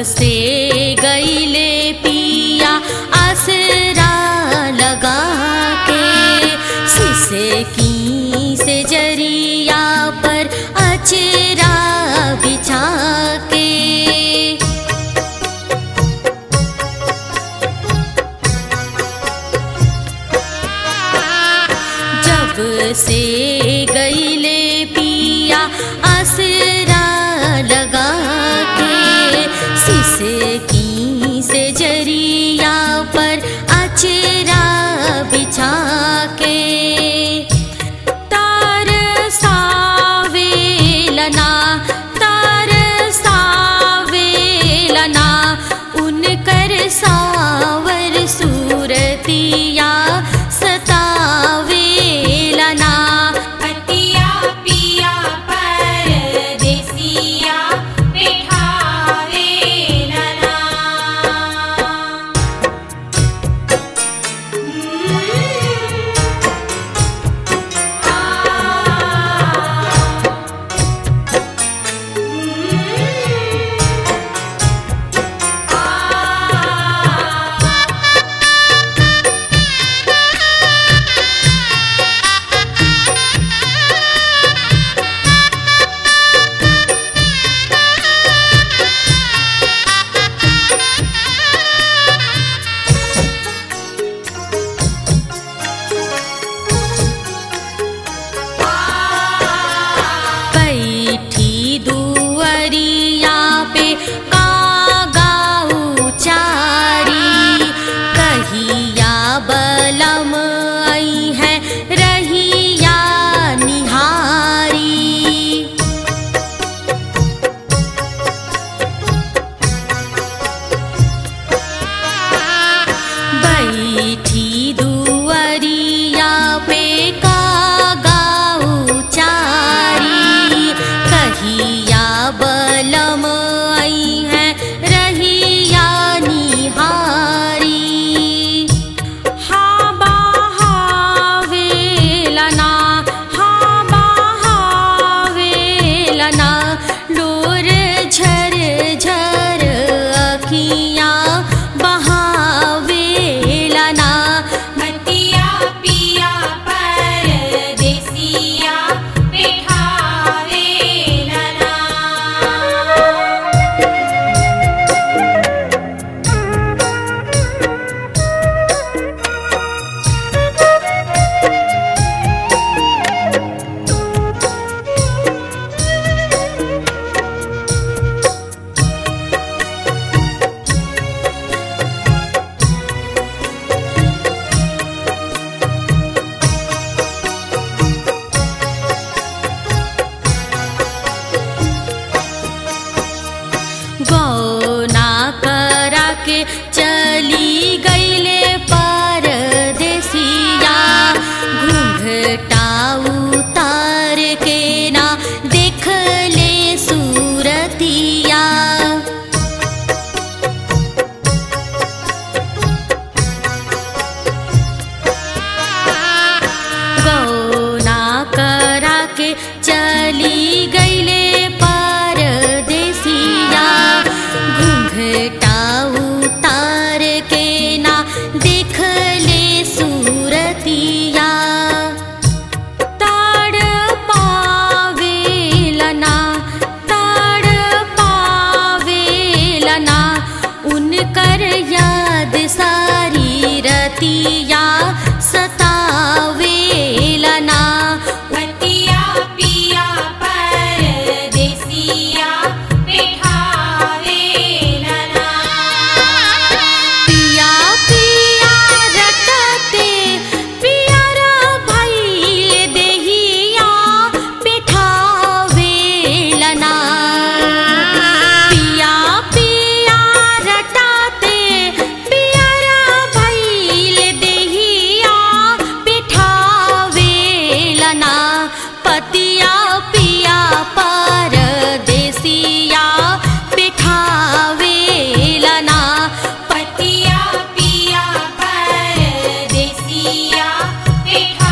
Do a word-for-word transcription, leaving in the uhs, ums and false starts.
से गईले पिया आसरा लगा के, सिसकी से जरिया पर अचरा बिछा के। जब से गईले पिया आसरा लगा के, सिसकी से जरिया पर अचरा बिछा के। तार सावेलना तार सावेलना उनकर सावर सूरतिया सतावेलना। पतिया पिया परदेसिया बिठावेलना। गौना करा के चली गईले परदेसिया, घूंघटा उतार के ना देख ले सूरतिया। गौना करा के चली गईले परदेसिया, घूंघटा उतार के ना देख ले सूरतिया। ताड़ पावेलना ताड़ पावेलना उनकर याद सारी रतिया सतावेलना। पतिया पिया परदेसिया बिठावेलना। पिया पिया रटते पियरा भइल देहिया बिठावेलना। पिया पिया रटते पियरा भइल देहिया बिठावेलना। पतिया पिया परदेसिया बिठावेलना। पतिया पिया परदेसिया बिठावेलना।